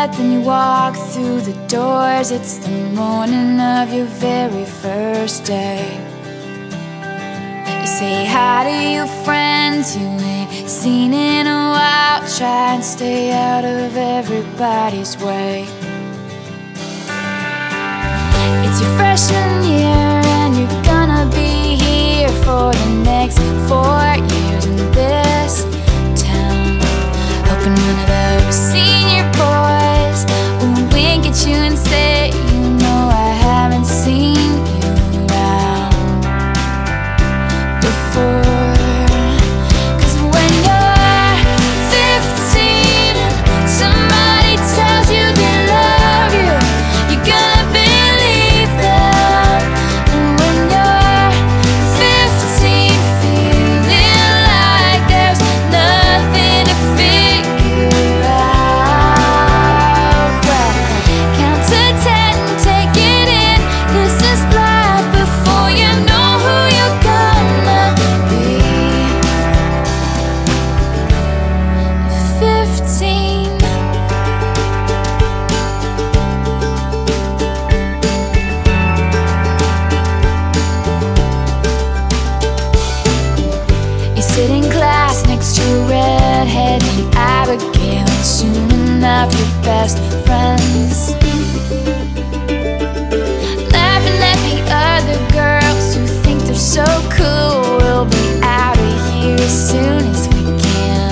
bed, then you walk through the doors. It's the morning of your very first day. You say hi to your friends you ain't seen in a while. Try and stay out of everybody's way. It's your freshman year and you're gonna be here for the next 4 years in this town. Hoping one of those senior boys will wink at you and say, you know I haven't seen you around before. 'Cause when you're 15 and somebody tells you they love you, you're gonna believe them. And when you're 15 feeling like there's nothing to figure out, well, count to 10 and take it in. This is life before you know who you're gonna be. 15. You sit in class next to a redhead named Abigail, and soon enough your best friends. Laughing at the other girls who think they're so cool. We'll be out of here as soon as we can.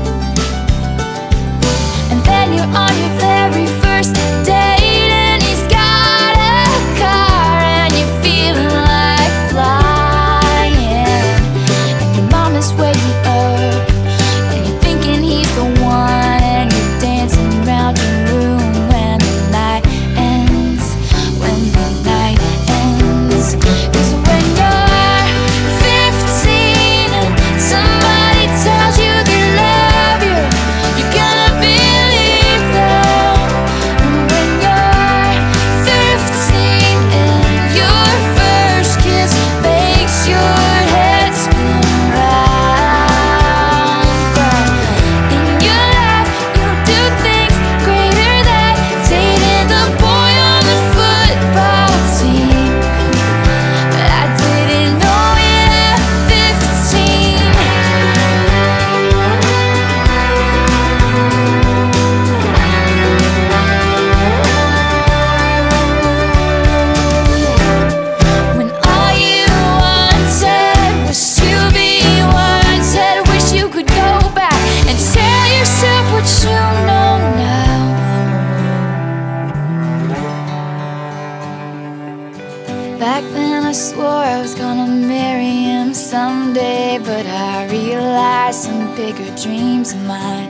And then you're on your very first date, and he's got a car, and you're feeling like flying. And your mom is waiting up, and you're thinking he's the one, and you're dancing around your room when the night ends. When the night ends. 'Cause when you're 15 and somebody tells you they love you, you're gonna believe them. And when you're 15 and your first kiss makes your head spin round, but in your life you'll do things greater than dating the boy on the football team. But I didn't know it at 15. When all you wanted was to be wanted, wish you could go back and tell yourself what you know now. Back then I swore I was gonna marry him someday, but I realized some bigger dreams of mine.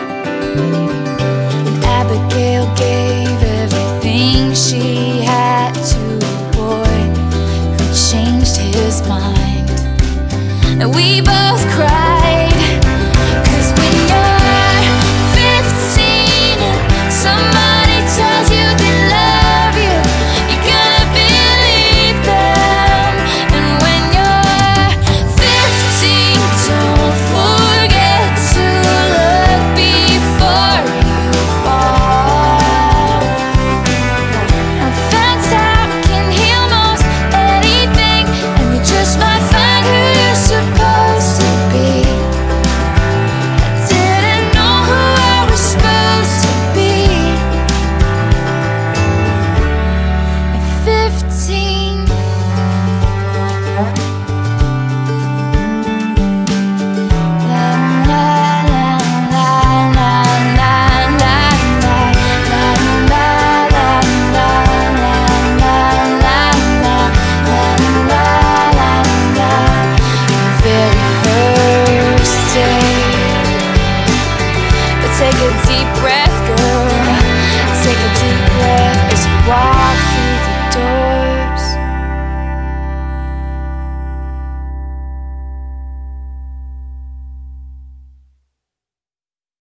And Abigail gave everything she had to a boy who changed his mind. And we both cried. 'Cause when you're 15 and somebody tells you they love you, you're gonna believe them. And when you're 15, don't forget to look before you fall. I found time can heal most anything, and you just might find who you're supposed to be. I didn't know who I was supposed to be at 15. La la la la la la la la la la la la la. Your very first day. But take a deep breath, girl. Take a deep breath.